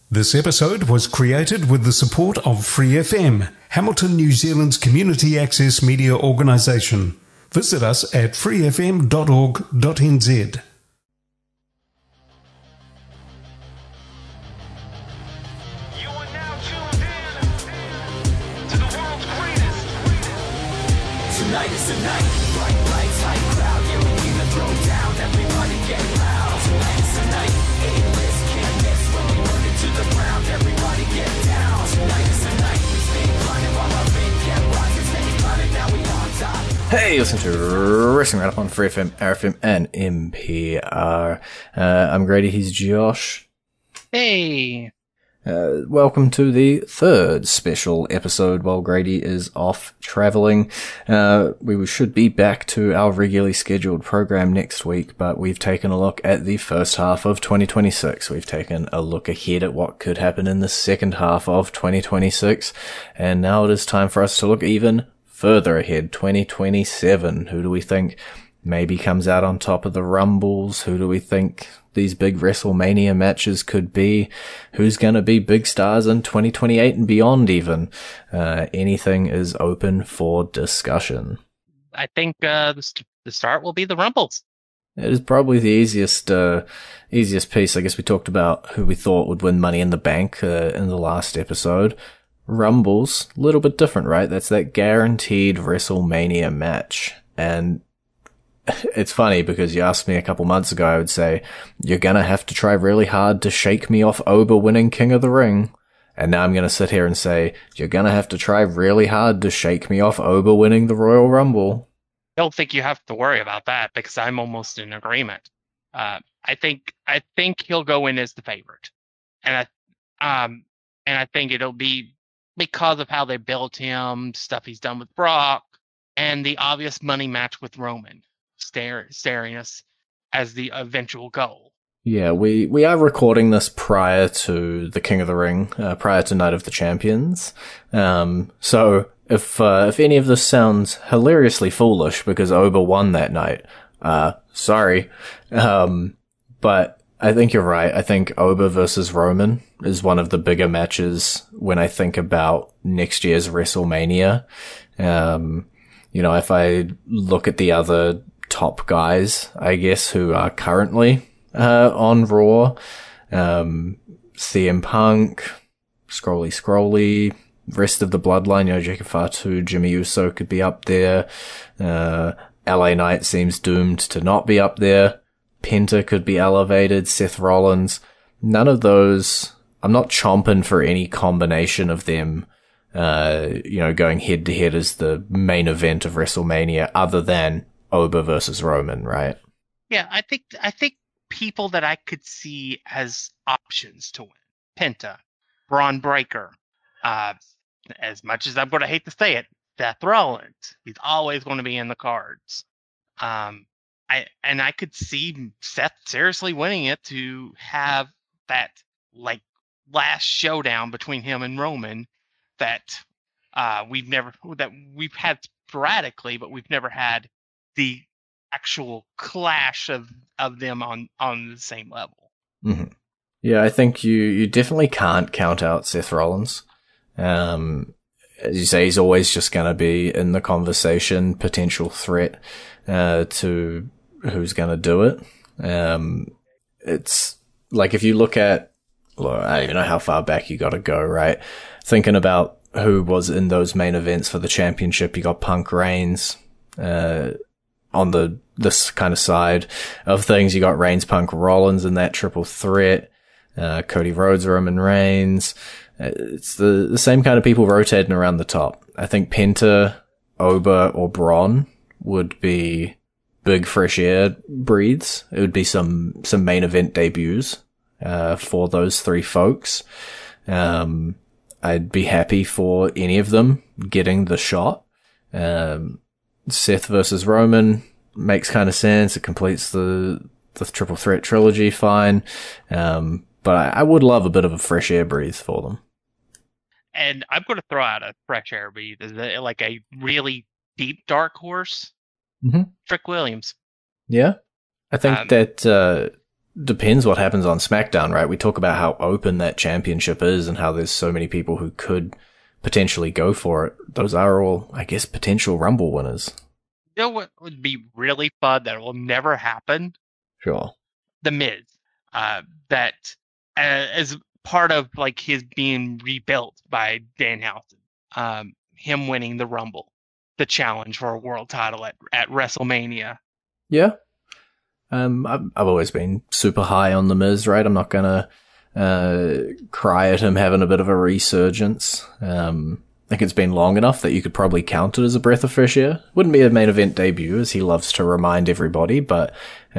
This episode was created with the support of Free FM, Hamilton, New Zealand's community access media organisation. Visit us at freefm.org.nz. Tonight is the night, bright lights, high crowd, yeah, we came to throw down, everybody get loud. Tonight is the night, A-list, can't miss, when we burn it to the ground, everybody get down. Tonight is the night, we stay climbing while our faith kept rising, steady climbing, now we on top. Hey, listen to Wrestling Right Up on Free FM, RFM, and NPR. I'm Grady, he's Josh. Hey! Welcome to the third special episode while Grady is off travelling. We should be back to our regularly scheduled program next week, but we've taken a look at the first half of 2026. We've taken a look ahead at what could happen in the second half of 2026, and now it is time for us to look even further ahead, 2027. Who do we think maybe comes out on top of the Rumbles? Who do we think these big WrestleMania matches could be? Who's going to be big stars in 2028 and beyond even? Anything is open for discussion. I think the start will be the Rumbles. It is probably the easiest piece. I guess we talked about who we thought would win Money in the Bank in the last episode. Rumbles, a little bit different, right? That's that guaranteed WrestleMania match. And it's funny because you asked me a couple months ago, I would say, you're going to have to try really hard to shake me off Oba winning King of the Ring. And now I'm going to sit here and say, you're going to have to try really hard to shake me off Oba winning the Royal Rumble. I don't think you have to worry about that because I'm almost in agreement. I think he'll go in as the favorite. And I think it'll be because of how they built him, stuff he's done with Brock, and the obvious money match with Roman staring us as the eventual goal. Yeah, we are recording this prior to the King of the Ring, prior to Night of the Champions. So if any of this sounds hilariously foolish because Oba won that night, sorry. But I think you're right. I think Oba versus Roman is one of the bigger matches when I think about next year's WrestleMania. If I look at the other top guys, I guess, who are currently on Raw, CM Punk, Scrolly, rest of the Bloodline, Jacob Fatu, Jimmy Uso could be up there. LA Knight seems doomed to not be up there. Penta could be elevated, Seth Rollins. None of those, I'm not chomping for any combination of them, going head to head as the main event of WrestleMania other than Oba versus Roman, right? Yeah, I think people that I could see as options to win. Penta, Braun Breaker, as much as I'm going to hate to say it, Seth Rollins. He's always going to be in the cards. I could see Seth seriously winning it to have that last showdown between him and Roman that we've had sporadically, but we've never had the actual clash of them on the same level. Mm-hmm. Yeah, I think you definitely can't count out Seth Rollins. As you say, he's always just going to be in the conversation, potential threat to who's going to do it. It's like if you look at, I don't even know how far back you got to go, right? Thinking about who was in those main events for the championship, you got Punk Reigns. On this kind of side of things, you got Reigns, Punk, Rollins in that triple threat. Cody Rhodes, Roman Reigns. It's the same kind of people rotating around the top. I think Penta, Oba, or Braun would be big fresh air breathes. It would be some main event debuts for those three folks. I'd be happy for any of them getting the shot. Seth versus Roman makes kind of sense. It completes the triple threat trilogy fine. But I would love a bit of a fresh air breathe for them. And I'm going to throw out a fresh air breathe, like a really deep dark horse. Mm-hmm. Trick Williams. Yeah. I think that depends what happens on SmackDown, right? We talk about how open that championship is and how there's so many people who could potentially go for it. Those are all, I guess, potential Rumble winners. You know what would be really fun that will never happen? Sure. The Miz. That as part of like his being rebuilt by Danhausen. Him winning the Rumble, the challenge for a world title at WrestleMania. Yeah. I've always been super high on The Miz, right? I'm not gonna cry at him having a bit of a resurgence. I think it's been long enough that you could probably count it as a breath of fresh air. Wouldn't be a main event debut, as he loves to remind everybody, but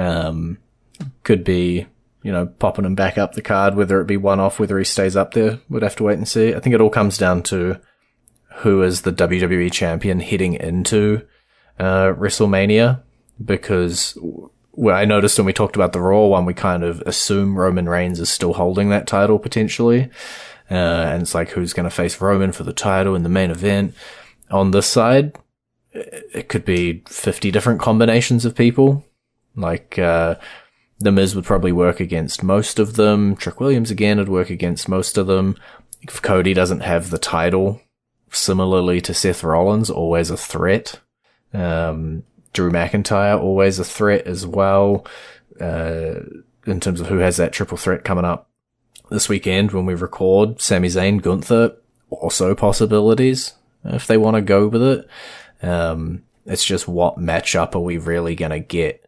could be, popping him back up the card, whether it be one-off, whether he stays up there. We'd have to wait and see. I think it all comes down to who is the WWE champion heading into WrestleMania, because I noticed when we talked about the Raw one, we kind of assume Roman Reigns is still holding that title potentially. And it's like, who's going to face Roman for the title in the main event? On this side, it could be 50 different combinations of people. Like, The Miz would probably work against most of them. Trick Williams, again, would work against most of them. If Cody doesn't have the title, similarly to Seth Rollins, always a threat. Drew McIntyre, always a threat as well, in terms of who has that triple threat coming up this weekend when we record. Sami Zayn, Gunther, also possibilities if they want to go with it. It's just what matchup are we really going to get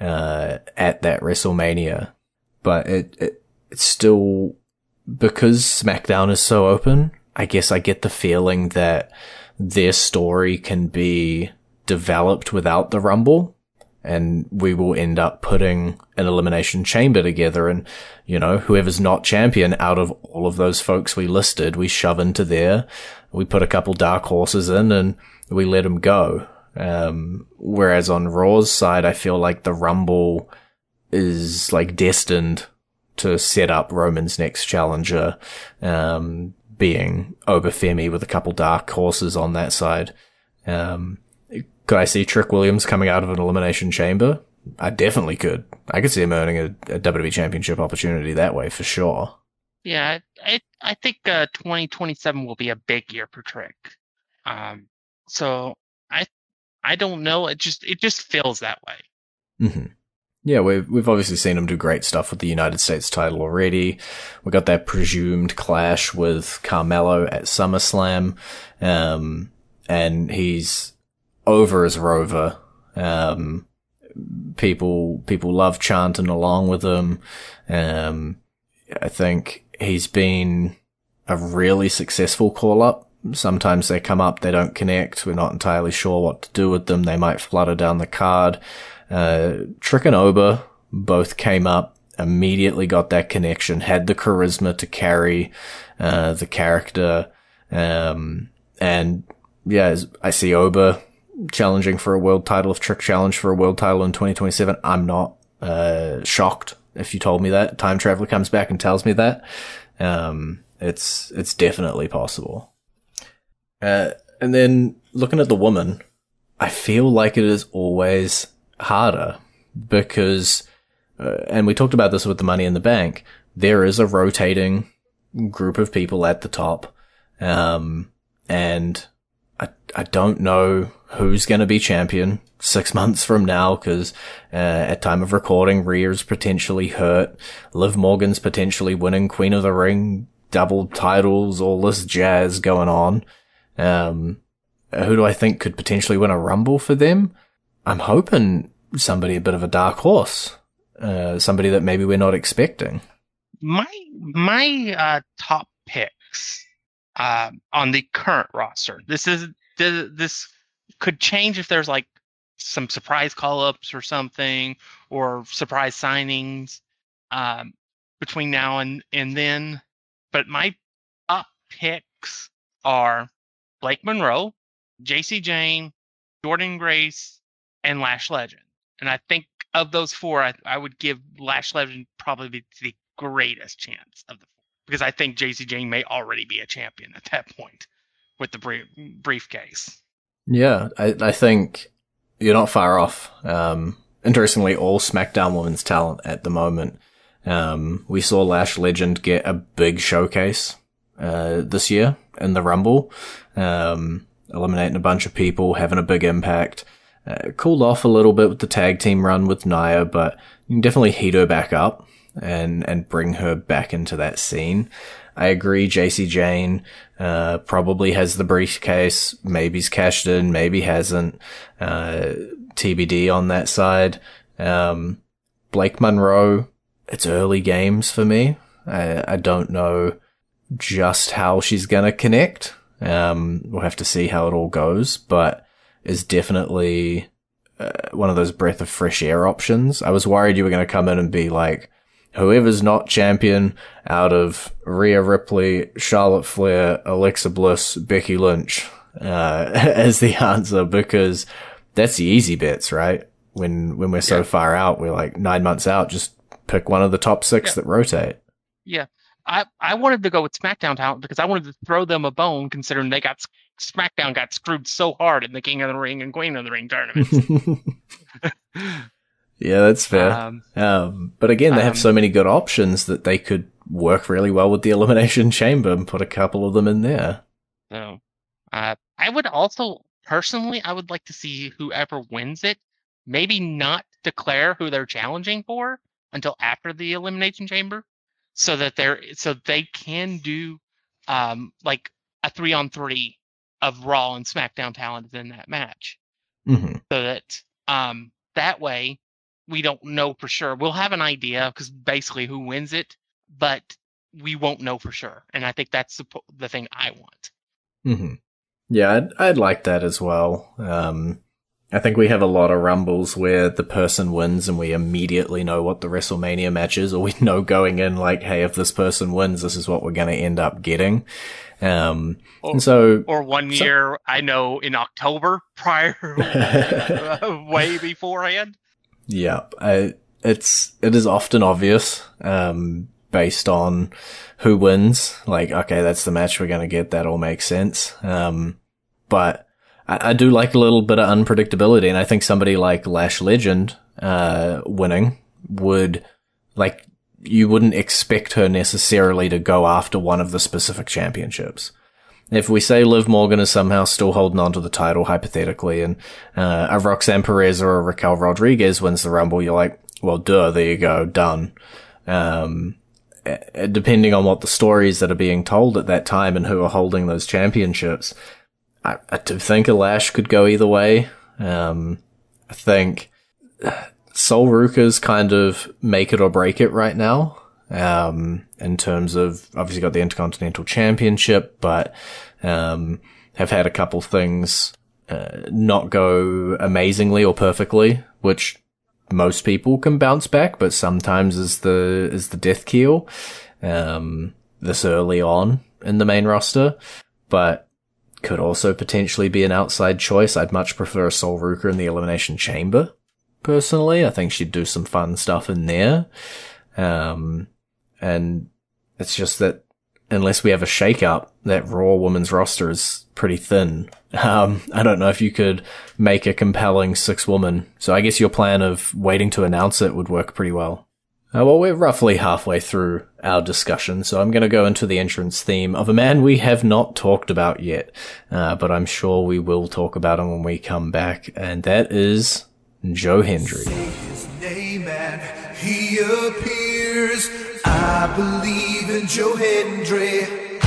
at that WrestleMania? But it's still, because SmackDown is so open, I guess I get the feeling that their story can be developed without the Rumble, and we will end up putting an Elimination Chamber together, and, whoever's not champion out of all of those folks we listed, we shove into there, we put a couple dark horses in, and we let them go. Whereas on Raw's side, I feel like the Rumble is like destined to set up Roman's next challenger, being Obafemi with a couple dark horses on that side. Could I see Trick Williams coming out of an Elimination Chamber? I definitely could. I could see him earning a WWE Championship opportunity that way for sure. Yeah, I think 2027 will be a big year for Trick. So I don't know. It just feels that way. Mm-hmm. Yeah, we've obviously seen him do great stuff with the United States title already. We got that presumed clash with Carmelo at SummerSlam, and he's over as Rover. People love chanting along with him. I think he's been a really successful call-up. Sometimes they come up, they don't connect. We're not entirely sure what to do with them. They might flutter down the card. Trick and Oba both came up, immediately got that connection, had the charisma to carry the character. And yeah, I see Oba challenging for a world title. If Trick challenged for a world title in 2027, I'm not shocked if you told me that. Time Traveler comes back and tells me that. It's definitely possible. And then looking at the woman, I feel like it is always harder because, and we talked about this with the Money in the Bank, there is a rotating group of people at the top. And I don't know who's going to be champion 6 months from now, because at time of recording, Rhea's potentially hurt. Liv Morgan's potentially winning Queen of the Ring, double titles, all this jazz going on. Who do I think could potentially win a Rumble for them? I'm hoping somebody a bit of a dark horse, somebody that maybe we're not expecting. My top picks on the current roster. This could change if there's like some surprise call-ups or something, or surprise signings between now and then. But my top picks are Blake Monroe, JC Jane, Jordan Grace, and Lash Legend. And I think of those four, I would give Lash Legend probably the greatest chance of the four, because I think JC Jane may already be a champion at that point with the briefcase. Yeah, I think you're not far off. Interestingly, all SmackDown Women's talent at the moment We saw Lash Legend get a big showcase this year in the Rumble, eliminating a bunch of people, having a big impact. Cooled off a little bit with the tag team run with Nia, but you can definitely heat her back up and bring her back into that scene. I agree, JC Jane probably has the briefcase. Maybe's cashed in, maybe hasn't. TBD on that side. Blake Monroe, it's early games for me. I don't know just how she's gonna connect. We'll have to see how it all goes, but is definitely one of those breath of fresh air options. I was worried you were going to come in and be like, whoever's not champion out of Rhea Ripley, Charlotte Flair, Alexa Bliss, Becky Lynch as the answer, because that's the easy bits, right? When we're so far out, we're like 9 months out, just pick one of the top 6 that rotate. Yeah. I wanted to go with SmackDown talent because I wanted to throw them a bone, considering SmackDown got screwed so hard in the King of the Ring and Queen of the Ring tournaments. Yeah, that's fair. But again, they have so many good options that they could work really well with the Elimination Chamber and put a couple of them in there. So, I would also, personally, I would like to see whoever wins it, maybe not declare who they're challenging for until after the Elimination Chamber, so that they can do like a 3-on-3 of Raw and SmackDown talent in that match. Mm-hmm. So that that way we don't know for sure. We'll have an idea because basically who wins it, but we won't know for sure. And I think that's the thing I want. Mm-hmm. Yeah, I'd like that as well. I think we have a lot of Rumbles where the person wins and we immediately know what the WrestleMania match is, or we know going in like, hey, if this person wins, this is what we're going to end up getting. And so, or one year, I know in October prior, way beforehand. Yeah, it is often obvious, based on who wins. Like, okay, that's the match we're going to get. That all makes sense. But I do like a little bit of unpredictability, and I think somebody like Lash Legend winning would, like, you wouldn't expect her necessarily to go after one of the specific championships. If we say Liv Morgan is somehow still holding on to the title, hypothetically, and a Roxanne Perez or a Raquel Rodriguez wins the Rumble, you're like, well, duh, there you go, done. Depending on what the stories that are being told at that time and who are holding those championships, I do think a Lash could go either way. I think Sol Ruka's kind of make it or break it right now, in terms of, obviously got the Intercontinental Championship, but have had a couple things not go amazingly or perfectly, which most people can bounce back, but sometimes is the death keel this early on in the main roster. But could also potentially be an outside choice. I'd much prefer Sol Ruka in the Elimination Chamber, personally. I think she'd do some fun stuff in there. And it's just that unless we have a shake-up, that Raw women's roster is pretty thin. I don't know if you could make a compelling 6-woman. So I guess your plan of waiting to announce it would work pretty well. Well, we're roughly halfway through our discussion, so I'm going to go into the entrance theme of a man we have not talked about yet, but I'm sure we will talk about him when we come back, and that is Joe Hendry. Say his name and he appears. I believe in Joe Hendry.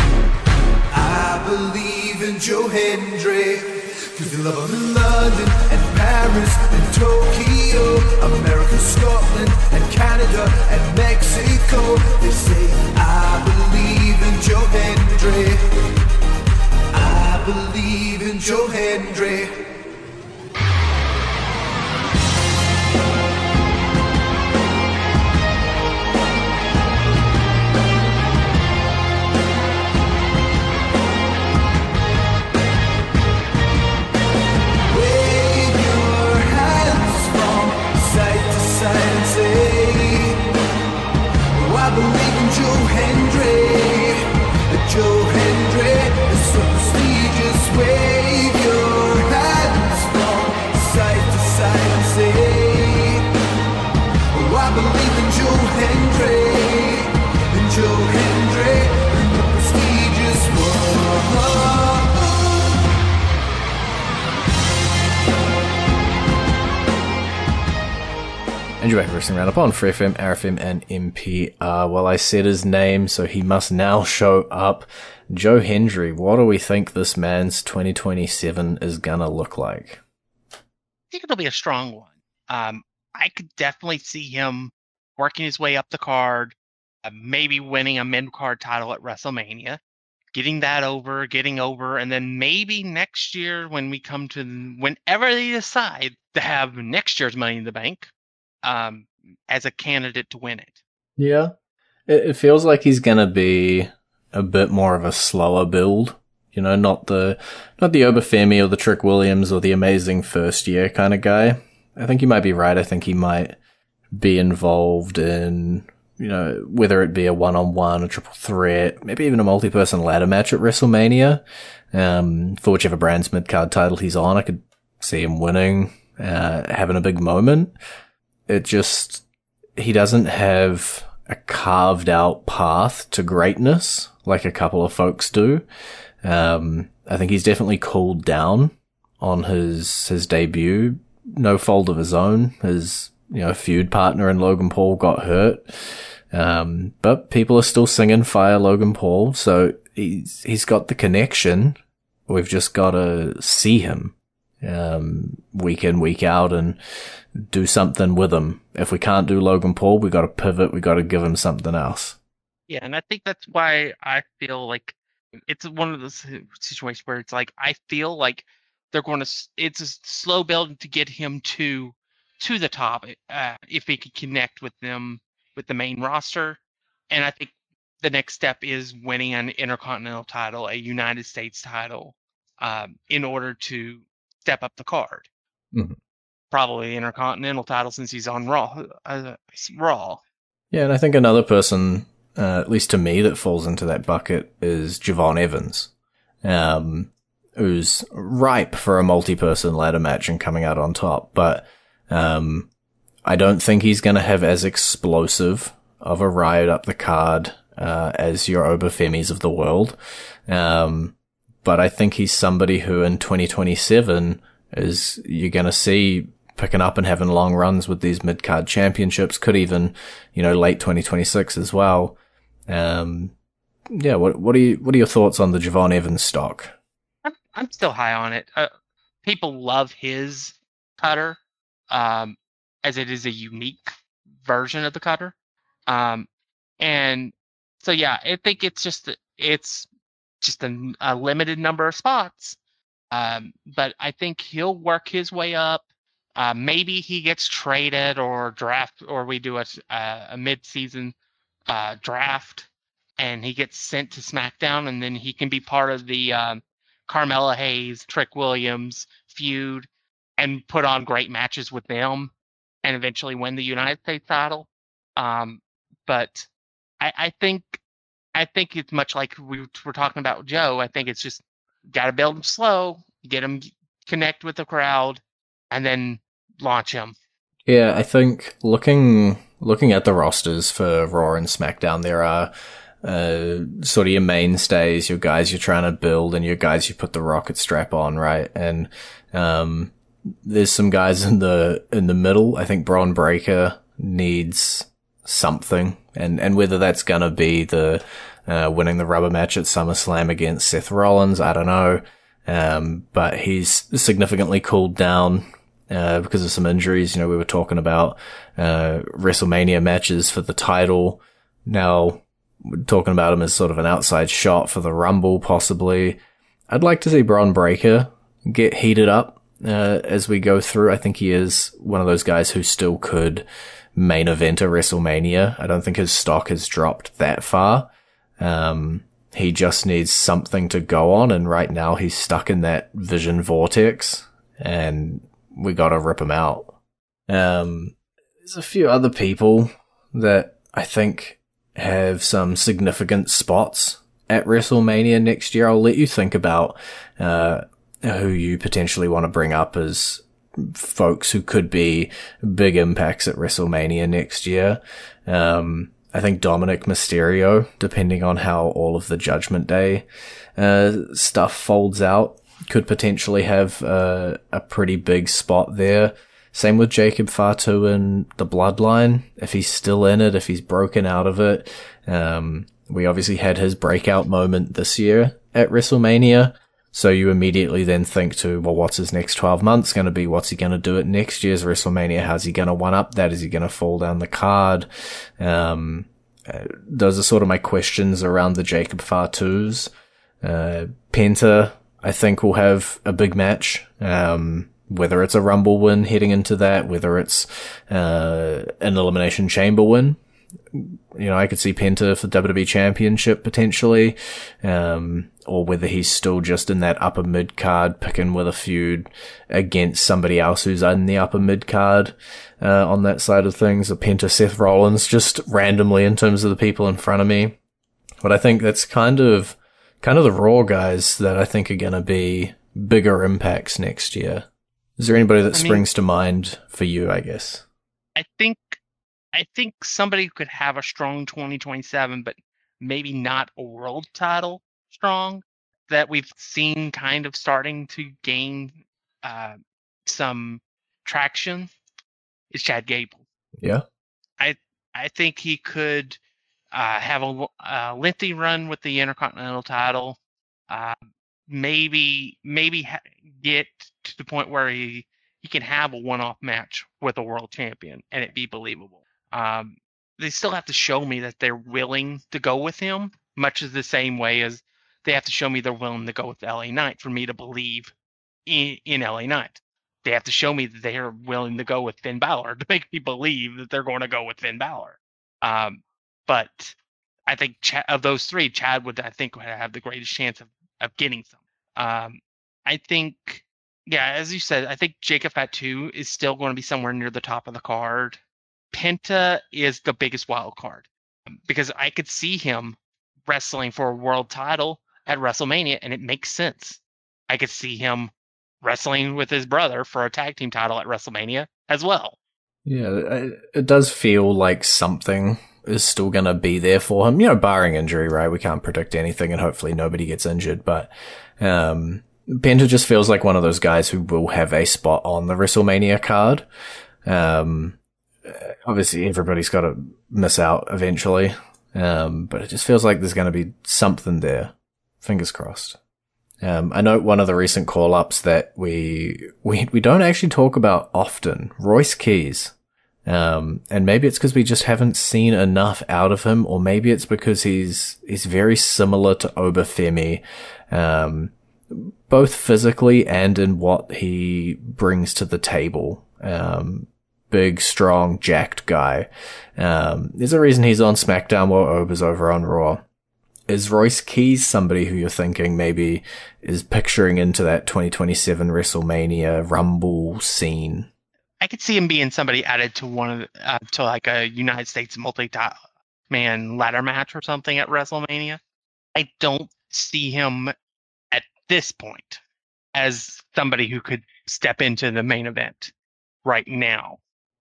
I believe in Joe Hendry. Cause they love him in London and Paris and Tokyo, America, Scotland and Canada and Mexico. They say, I believe in Joe Hendry. I believe in Joe Hendry. Joe Hendry is so prestigious. Wave your hat you're back Wrestling Roundup on Free FM, RFM, and NPR. Well, I said his name, so he must now show up. Joe Hendry, what do we think this man's 2027 is gonna look like? I think it'll be a strong one. I could definitely see him working his way up the card, maybe winning a mid-card title at WrestleMania, getting over, and then maybe next year when we come to whenever they decide to have next year's Money in the Bank, as a candidate to win it. Yeah. It feels like he's gonna be a bit more of a slower build. You know, not the Obafemi or the Trick Williams or the amazing first year kind of guy. I think you might be right. I think he might be involved in, you know, whether it be a one-on-one, a triple threat, maybe even a multi-person ladder match at WrestleMania, for whichever brand's mid-card title he's on. I could see him winning, having a big moment. He doesn't have a carved out path to greatness like a couple of folks do. I think he's definitely cooled down on his debut. No fault of his own. His, you know, feud partner in Logan Paul got hurt. But people are still singing Fire Logan Paul. So he's got the connection. We've just got to see him, week in, week out and do something with him. If we can't do Logan Paul, we got to pivot. We got to give him something else. Yeah. And I think that's why I feel like it's one of those situations where it's like, I feel like it's a slow build to get him to the top, if he could connect with them, with the main roster. And I think the next step is winning an Intercontinental title, a United States title, in order to step up the card. Mm-hmm. Probably the Intercontinental title since he's on Raw. Yeah, and I think another person, at least to me, that falls into that bucket is Javon Evans, who's ripe for a multi-person ladder match and coming out on top. But I don't think he's going to have as explosive of a ride up the card as your Obafemis of the world. But I think he's somebody who in 2027 you're going to see picking up and having long runs with these mid-card championships, could even, you know, late 2026 as well. Yeah, what are your thoughts on the Javon Evans stock? I'm still high on it. People love his cutter, as it is a unique version of the cutter. And so, yeah, I think it's just a limited number of spots. But I think he'll work his way up. Maybe he gets traded or draft, or we do a mid-season draft, and he gets sent to SmackDown, and then he can be part of the Carmella Hayes, Trick Williams feud, and put on great matches with them, and eventually win the United States title. But I think it's much like we were talking about Joe. I think it's just got to build him slow, get him connect with the crowd, and then launch him. Yeah, I think looking at the rosters for Raw and SmackDown, there are sort of your mainstays, your guys you're trying to build, and your guys you put the rocket strap on, right? And there's some guys in the middle. I think Braun Breaker needs something, and whether that's gonna be the winning the rubber match at SummerSlam against Seth Rollins, I don't know. But he's significantly cooled down because of some injuries. You know, we were talking about WrestleMania matches for the title. Now we're talking about him as sort of an outside shot for the Rumble, possibly. I'd like to see Braun Breaker get heated up as we go through. I think he is one of those guys who still could main event a WrestleMania. I don't think his stock has dropped that far. He just needs something to go on, and right now he's stuck in that vision vortex, and we gotta rip him out. There's a few other people that I think have some significant spots at WrestleMania next year. I'll let you think about who you potentially want to bring up as folks who could be big impacts at WrestleMania next year. I think Dominic Mysterio, depending on how all of the Judgment Day stuff folds out, could potentially have a pretty big spot there. Same with Jacob Fatu in the Bloodline. If he's still in it, if he's broken out of it. We obviously had his breakout moment this year at WrestleMania. So you immediately then think to, well, what's his next 12 months going to be? What's he going to do at next year's WrestleMania? How's he going to one up that? Is he going to fall down the card? Those are sort of my questions around the Jacob Fatus. Penta, I think, will have a big match. Whether it's a Rumble win heading into that, whether it's an Elimination Chamber win. You know, I could see Penta for the WWE Championship potentially, or whether he's still just in that upper mid card picking with a feud against somebody else who's in the upper mid card on that side of things. Or Penta, Seth Rollins, just randomly in terms of the people in front of me. But I think that's kind of the Raw guys that I think are going to be bigger impacts next year. Is there anybody that springs to mind for you, I guess? I think somebody could have a strong 2027, but maybe not a world title strong, that we've seen kind of starting to gain some traction, is Chad Gable. Yeah. I think he could have a lengthy run with the Intercontinental title. Maybe get to the point where he can have a one-off match with a world champion and it be believable. They still have to show me that they're willing to go with him, much as the same way as they have to show me they're willing to go with LA Knight for me to believe in LA Knight. They have to show me that they're willing to go with Finn Balor to make me believe that they're going to go with Finn Balor. But I think of those three, Chad would have the greatest chance of getting some. I think, yeah, as you said, I think Jacob Fatu is still going to be somewhere near the top of the card. Penta is the biggest wild card because I could see him wrestling for a world title at WrestleMania, and it makes sense. I could see him wrestling with his brother for a tag team title at WrestleMania as well. Yeah, it does feel like something is still going to be there for him, you know, barring injury, right? We can't predict anything and hopefully nobody gets injured, but Penta just feels like one of those guys who will have a spot on the WrestleMania card. Obviously everybody's got to miss out eventually, but it just feels like there's going to be something there. Fingers crossed. I know one of the recent call-ups that we don't actually talk about often, Royce Keys. And maybe it's because we just haven't seen enough out of him, or maybe it's because he's very similar to Obafemi, both physically and in what he brings to the table. Big, strong, jacked guy. There's a reason he's on SmackDown while Oba's over on Raw. Is Royce Keys somebody who you're thinking maybe is picturing into that 2027 WrestleMania Rumble scene? I could see him being somebody added to one of to like a United States multi-man ladder match or something at WrestleMania. I don't see him at this point as somebody who could step into the main event right now.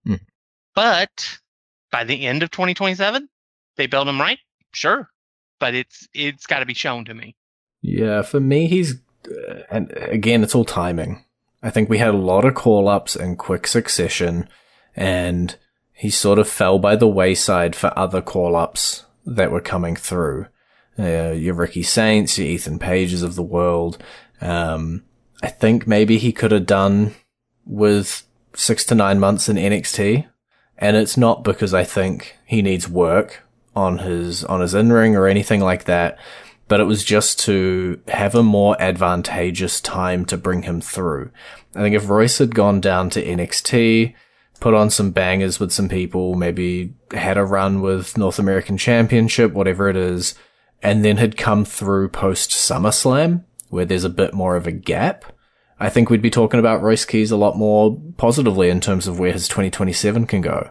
But by the end of 2027, they build him right, sure. But it's got to be shown to me. Yeah, for me, he's, and again, it's all timing. I think we had a lot of call-ups in quick succession, and he sort of fell by the wayside for other call-ups that were coming through. Your Ricky Saints, your Ethan Pages of the world. I think maybe he could have done with 6 to 9 months in NXT, and it's not because I think he needs work on his in-ring or anything like that, but it was just to have a more advantageous time to bring him through. I think if Royce had gone down to NXT, put on some bangers with some people, maybe had a run with North American Championship, whatever it is, and then had come through post SummerSlam, where there's a bit more of a gap, I think we'd be talking about Royce Keys a lot more positively in terms of where his 2027 can go.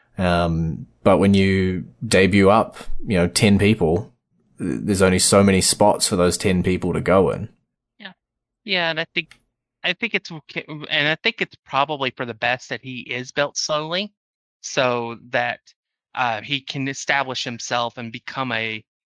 But when you debut up, 10 people, there's only so many spots for those 10 people to go in. Yeah, and I think it's okay, and I think it's probably for the best that he is built slowly, so that he can establish himself and become an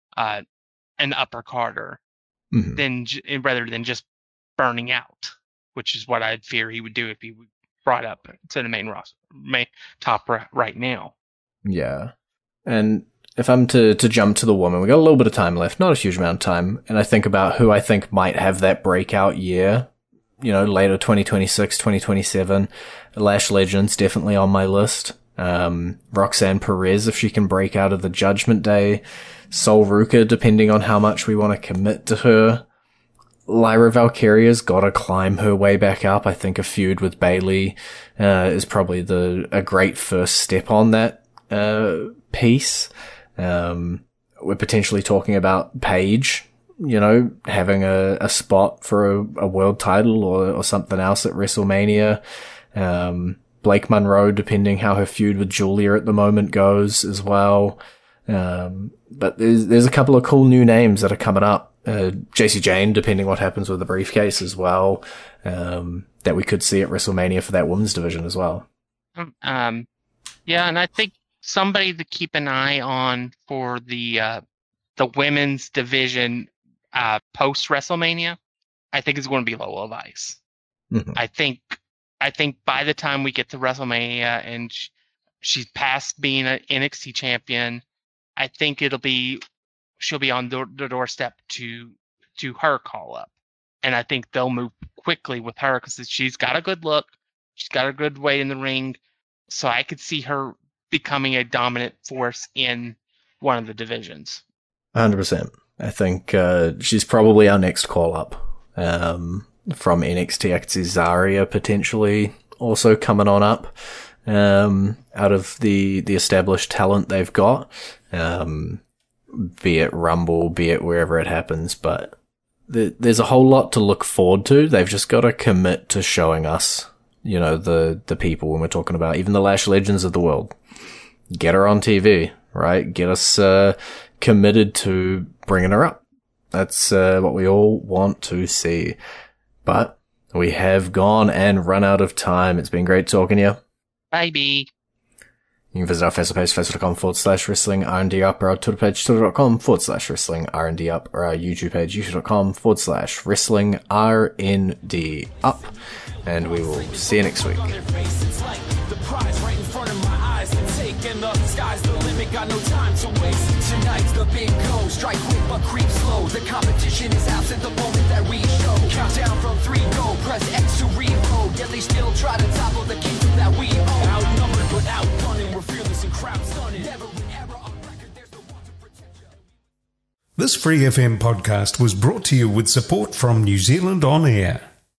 upper carder, rather than just burning out, which is what I'd fear he would do if he brought up to the main roster, top right now. Yeah. And if I'm to jump to the woman, we got a little bit of time left, not a huge amount of time, and I think about who I think might have that breakout year, later 2026, 2027. Lash Legends definitely on my list. Roxanne Perez, if she can break out of the Judgment Day. Sol Ruka, depending on how much we want to commit to her. Lyra Valkyria's got to climb her way back up. I think a feud with Bayley is probably a great first step on that piece. We're potentially talking about Paige, having a spot for a world title or something else at WrestleMania. Blake Monroe, depending how her feud with Julia at the moment goes as well. But there's a couple of cool new names that are coming up. JC Jane, depending what happens with the briefcase as well, that we could see at WrestleMania for that women's division as well. Yeah, and I think somebody to keep an eye on for the women's division post WrestleMania, I think is going to be Lola Vice. Mm-hmm. I think by the time we get to WrestleMania and she's past being an NXT champion, I think she'll be on the doorstep to her call up, and I think they'll move quickly with her because she's got a good look, she's got a good way in the ring, so I could see her becoming a dominant force in one of the divisions. 100%. I think she's probably our next call up from NXT. I could see Zarya potentially also coming on up out of the established talent they've got. Be it Rumble, be it wherever it happens, but there's a whole lot to look forward to. They've just got to commit to showing us, the people when we're talking about even the Lash Legends of the world. Get her on TV, right? Get us committed to bringing her up. That's what we all want to see. But we have gone and run out of time. It's been great talking to you. Bye-bye. You can visit our Facebook page, facebook.com/wrestling R&D up, or our Twitter page, twitter.com/wrestling R&D up, or our YouTube page, youtube.com/wrestling RND up. And we will see you next week. Got no time to waste. Tonight's the big go. Strike quick but creep slow. The competition is absent the moment that we show. Countdown from 3, go. Press X to reload. Yet they still try to topple the kingdom that we own. Outnumbered but outgunning. We're fearless and crowd stunning. Never an error on record. There's no one to protect you. This Free FM podcast was brought to you with support from New Zealand On Air.